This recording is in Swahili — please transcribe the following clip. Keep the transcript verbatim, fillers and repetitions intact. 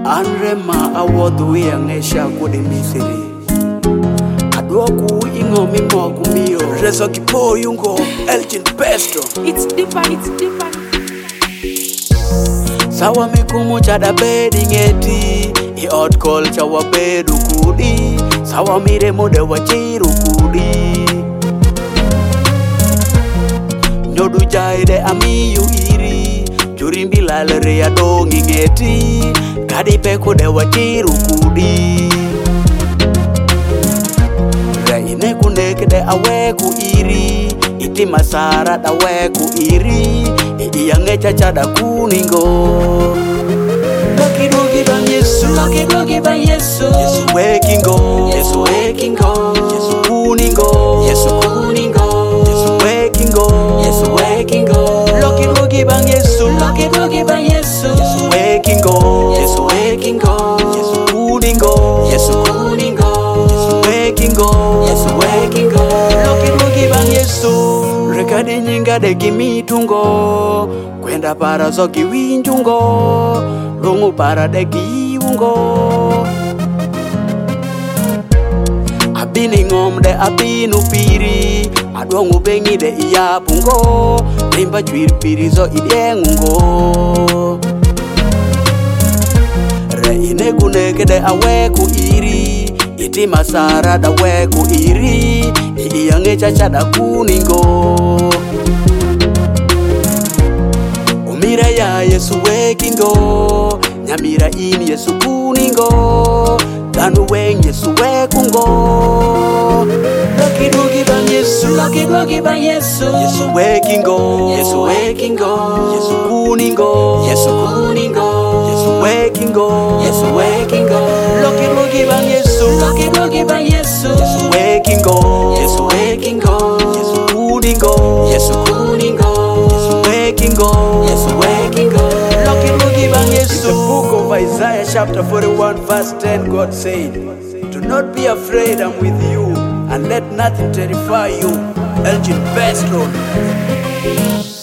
Anrema awodhu yangesha kode misiri Adwoku ingo mimo kumio Rezo kipo yungo Elgin Pesto. It's deeper, it's deeper. Sawa mikumu chada bedi ngeti I ot kol chawa bedu kudi Sawa mire mode wachiru kudi Nyodu jaide amiyu iri Jurimbi lalere ya dongi ngeti Kadi peko de wachiru kudi Raine kuneke de aweku iri Iti masara da weku iri Ii yangecha chada kuningo Loki dogi bang Yesu Loki dogi bang Yesu Yesu wekingo Yesu wekingo Yesu kuningo Yesu kuningo Yesu wekingo Yesu wekingo Loki dogi bang Yesu Loki dogi bang Yesu Yesu wekingo Yesu wekingo Yesu kuningo Yesu kuningo Yesu wekingo Yesu wekingo Loki dogi bang Yesu Rekadi nyinga de gimitungo Kwenda para zogi winjungo Lungu para de giungo Abini ngom de abinu piri Adongu bengi de iya pungo Limba chwir piri zo idiengungo Reine guneke de aweku iri Iti masara da weku iri Iya ngecha chada kuningo Umira ya Yesu wekingo Nyamira ini Yesu kuningo Danu weng Yesu wekungo Loki dogi bang Yesu Loki dogi bang Yesu Yesu wekingo Yesu wekingo Yesu kuningo Yesu kuningo Yesu wekingo Yesu wekingo Loki dogi bang Yesu Loki dogi bang Yesu Yesu wekingo Yesu wekingo Yesu kuningo Yesu kuningo Yesu wekingo Yesu wekingo Loki dogi bang Yesu. In the book of Isaiah chapter forty-one verse ten, God said, do not be afraid, I'm with you, and let nothing terrify you. Elgin Pesto.